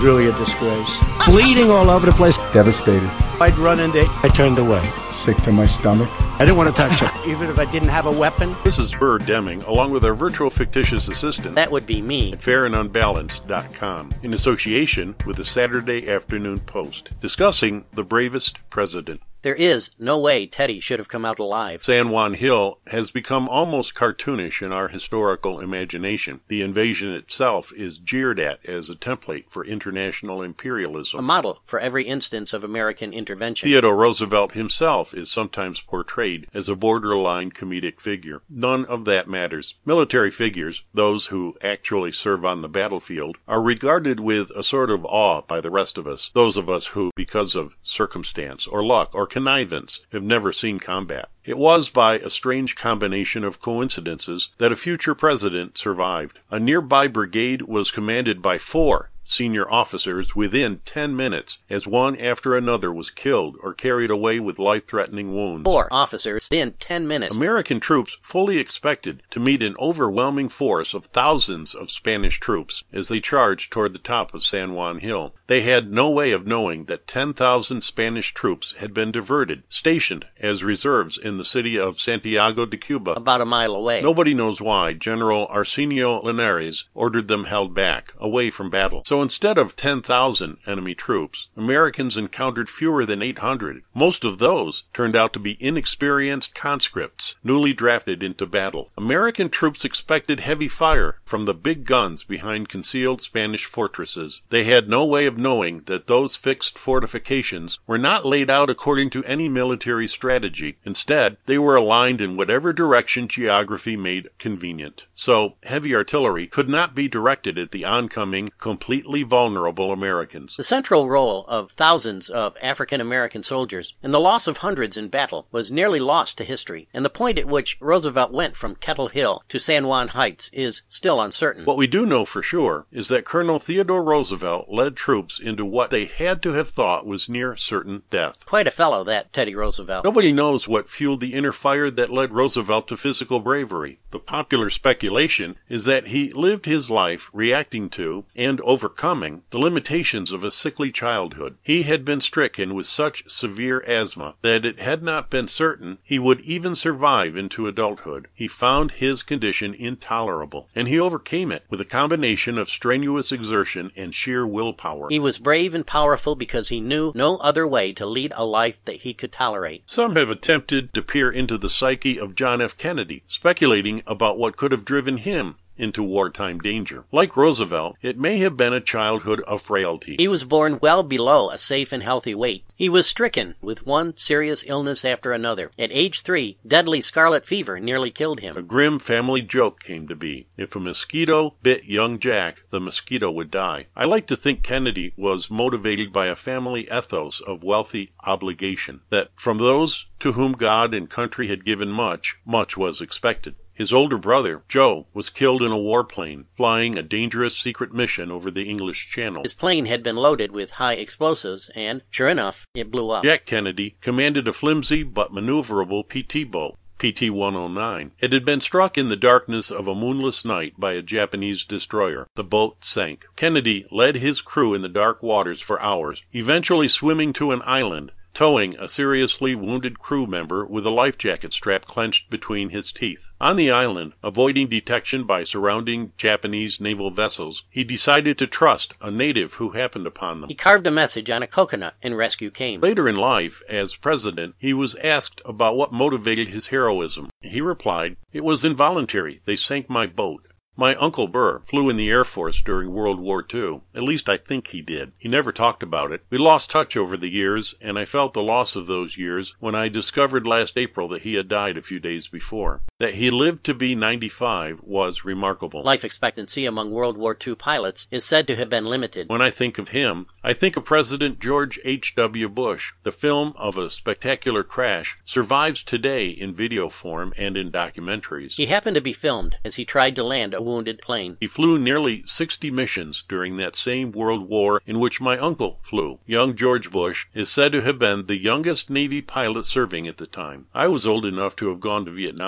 Really a disgrace. Bleeding all over the place. Devastated. I'd run into it. I turned away. Sick to my stomach. I didn't want to touch it. Even if I didn't have a weapon. This is Burr Deming, along with our virtual fictitious assistant. That would be me. At fairandunbalanced.com, in association with the Saturday Afternoon Post, discussing the bravest president. There is no way Teddy should have come out alive. San Juan Hill has become almost cartoonish in our historical imagination. The invasion itself is jeered at as a template for international imperialism. A model for every instance of American intervention. Theodore Roosevelt himself is sometimes portrayed as a borderline comedic figure. None of that matters. Military figures, those who actually serve on the battlefield, are regarded with a sort of awe by the rest of us, those of us who, because of circumstance or luck or connivance, have never seen combat. It was by a strange combination of coincidences that a future president survived. A nearby brigade was commanded by 4 senior officers within 10 minutes, as one after another was killed or carried away with life-threatening wounds. 4 officers in 10 minutes. American troops fully expected to meet an overwhelming force of thousands of Spanish troops as they charged toward the top of San Juan Hill. They had no way of knowing that 10,000 Spanish troops had been diverted, stationed as reserves in the city of Santiago de Cuba, about a mile away. Nobody knows why General Arsenio Linares ordered them held back, away from battle. So instead of 10,000 enemy troops, Americans encountered fewer than 800. Most of those turned out to be inexperienced conscripts, newly drafted into battle. American troops expected heavy fire from the big guns behind concealed Spanish fortresses. They had no way of knowing that those fixed fortifications were not laid out according to any military strategy. Instead, they were aligned in whatever direction geography made convenient. So, heavy artillery could not be directed at the oncoming, completely vulnerable Americans. The central role of thousands of African American soldiers and the loss of hundreds in battle was nearly lost to history, and the point at which Roosevelt went from Kettle Hill to San Juan Heights is still uncertain. What we do know for sure is that Colonel Theodore Roosevelt led troops into what they had to have thought was near certain death. Quite a fellow, that Teddy Roosevelt. Nobody knows what fueled the inner fire that led Roosevelt to physical bravery. The popular speculation is that he lived his life reacting to and overcoming the limitations of a sickly childhood. He had been stricken with such severe asthma that it had not been certain he would even survive into adulthood. He found his condition intolerable, and he overcame it with a combination of strenuous exertion and sheer willpower. He was brave and powerful because he knew no other way to lead a life that he could tolerate. Some have attempted to peer into the psyche of John F. Kennedy, speculating about what could have driven him into wartime danger. Like Roosevelt, it may have been a childhood of frailty. He was born well below a safe and healthy weight. He was stricken with one serious illness after another. At age 3, deadly scarlet fever nearly killed him. A grim family joke came to be. If a mosquito bit young Jack, the mosquito would die. I like to think Kennedy was motivated by a family ethos of wealthy obligation, that from those to whom God and country had given much, much was expected. His older brother, Joe, was killed in a warplane, flying a dangerous secret mission over the English Channel. His plane had been loaded with high explosives, and, sure enough, it blew up. Jack Kennedy commanded a flimsy but maneuverable PT boat, PT-109. It had been struck in the darkness of a moonless night by a Japanese destroyer. The boat sank. Kennedy led his crew in the dark waters for hours, eventually swimming to an island, towing a seriously wounded crew member with a life jacket strap clenched between his teeth. On the island, avoiding detection by surrounding Japanese naval vessels, he decided to trust a native who happened upon them. He carved a message on a coconut, and rescue came. Later in life, as president, he was asked about what motivated his heroism. He replied, "It was involuntary. They sank my boat." My Uncle Burr flew in the Air Force during World War II. At least I think he did. He never talked about it. We lost touch over the years, and I felt the loss of those years when I discovered last April that he had died a few days before. That he lived to be 95 was remarkable. Life expectancy among World War II pilots is said to have been limited. When I think of him, I think of President George H.W. Bush. The film of a spectacular crash survives today in video form and in documentaries. He happened to be filmed as he tried to land a wounded plane. He flew nearly 60 missions during that same World War in which my uncle flew. Young George Bush is said to have been the youngest Navy pilot serving at the time. I was old enough to have gone to Vietnam. A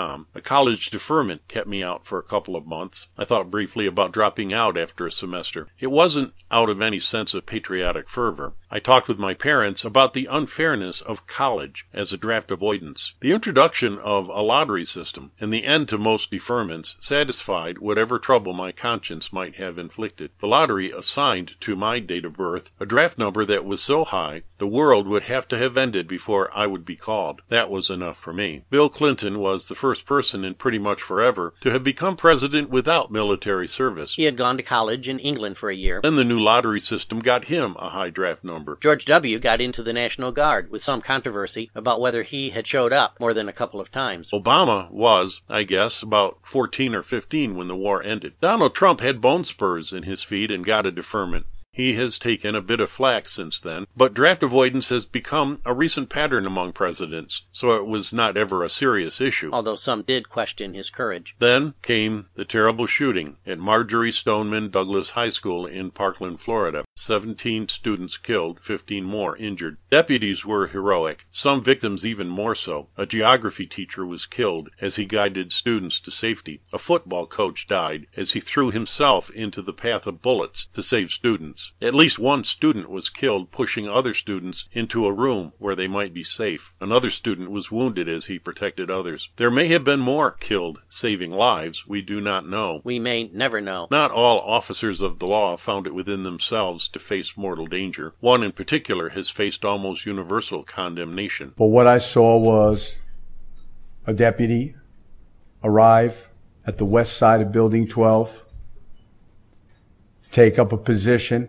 college deferment kept me out for a couple of months. I thought briefly about dropping out after a semester. It wasn't out of any sense of patriotic fervor. I talked with my parents about the unfairness of college as a draft avoidance. The introduction of a lottery system and the end to most deferments satisfied whatever trouble my conscience might have inflicted. The lottery assigned to my date of birth a draft number that was so high the world would have to have ended before I would be called. That was enough for me. Bill Clinton was the first person in pretty much forever to have become president without military service. He had gone to college in England for a year. Then the new lottery system got him a high draft number. George W. got into the National Guard with some controversy about whether he had showed up more than a couple of times. Obama was, I guess, about 14 or 15 when the war ended. Donald Trump had bone spurs in his feet and got a deferment. He has taken a bit of flack since then, but draft avoidance has become a recent pattern among presidents, so it was not ever a serious issue. Although some did question his courage. Then came the terrible shooting at Marjorie Stoneman Douglas High School in Parkland, Florida. 17 students killed, 15 more injured. Deputies were heroic, some victims even more so. A geography teacher was killed as he guided students to safety. A football coach died as he threw himself into the path of bullets to save students. At least one student was killed pushing other students into a room where they might be safe. Another student was wounded as he protected others. There may have been more killed saving lives. We do not know. We may never know. Not all officers of the law found it within themselves to face mortal danger. One in particular has faced almost universal condemnation. But what I saw was a deputy arrive at the west side of Building 12, take up a position,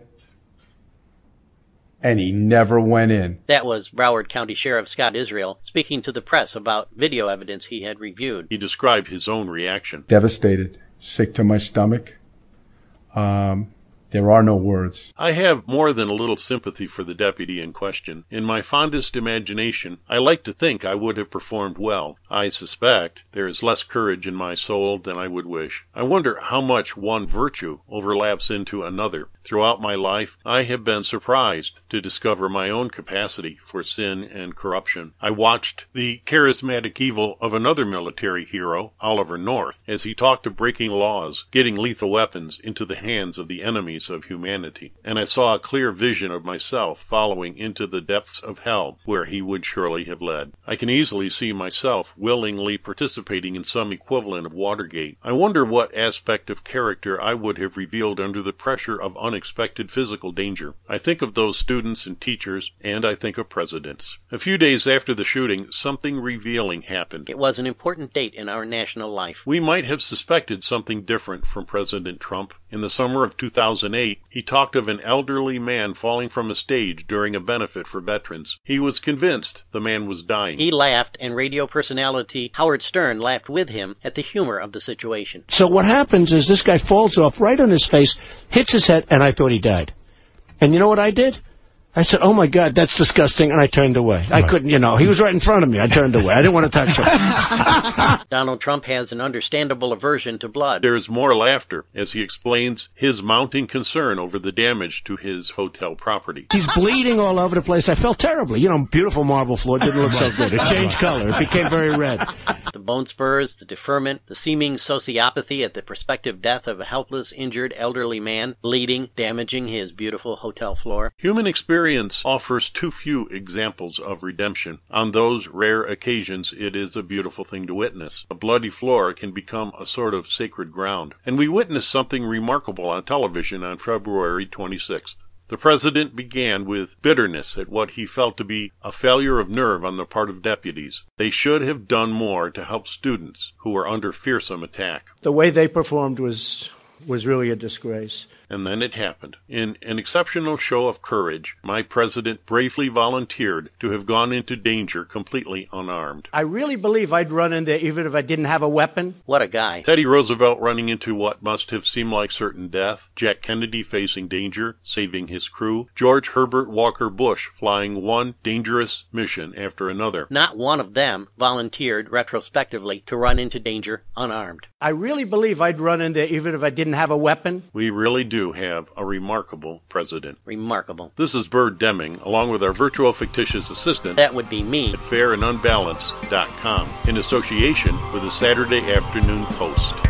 and he never went in. That was Broward County Sheriff Scott Israel speaking to the press about video evidence he had reviewed. He described his own reaction. Devastated, sick to my stomach. There are no words. I have more than a little sympathy for the deputy in question. In my fondest imagination, I like to think I would have performed well. I suspect there is less courage in my soul than I would wish. I wonder how much one virtue overlaps into another. Throughout my life, I have been surprised to discover my own capacity for sin and corruption. I watched the charismatic evil of another military hero, Oliver North, as he talked of breaking laws, getting lethal weapons into the hands of the enemies of humanity. And I saw a clear vision of myself following into the depths of hell, where he would surely have led. I can easily see myself willingly participating in some equivalent of Watergate. I wonder what aspect of character I would have revealed under the pressure of unexpected physical danger. I think of those students and teachers, and I think of presidents. A few days after the shooting, something revealing happened. It was an important date in our national life. We might have suspected something different from President Trump. In the summer of 2008, he talked of an elderly man falling from a stage during a benefit for veterans. He was convinced the man was dying. He laughed, and radio personality Howard Stern laughed with him at the humor of the situation. So what happens is this guy falls off right on his face, hits his head, and I thought he died. And you know what I did? I said, oh, my God, that's disgusting, and I turned away. I couldn't, he was right in front of me. I turned away. I didn't want to touch him. Donald Trump has an understandable aversion to blood. There is more laughter as he explains his mounting concern over the damage to his hotel property. He's bleeding all over the place. I felt terribly. Beautiful marble floor didn't look so good. It changed color. It became very red. The bone spurs, the deferment, the seeming sociopathy at the prospective death of a helpless, injured, elderly man, bleeding, damaging his beautiful hotel floor. Human experience offers too few examples of redemption. On those rare occasions, it is a beautiful thing to witness. A bloody floor can become a sort of sacred ground. And we witnessed something remarkable on television on February 26th. The president began with bitterness at what he felt to be a failure of nerve on the part of deputies. They should have done more to help students who were under fearsome attack. The way they performed was really a disgrace. And then it happened. In an exceptional show of courage, my president bravely volunteered to have gone into danger completely unarmed. I really believe I'd run in there even if I didn't have a weapon. What a guy. Teddy Roosevelt running into what must have seemed like certain death, Jack Kennedy facing danger, saving his crew, George Herbert Walker Bush flying one dangerous mission after another. Not one of them volunteered retrospectively to run into danger unarmed. I really believe I'd run in there even if I didn't have a weapon. We really do do have a remarkable president. Remarkable. This is Bird Deming, along with our virtual fictitious assistant. That would be me. At fairandunbalanced.com, in association with the Saturday Afternoon Post.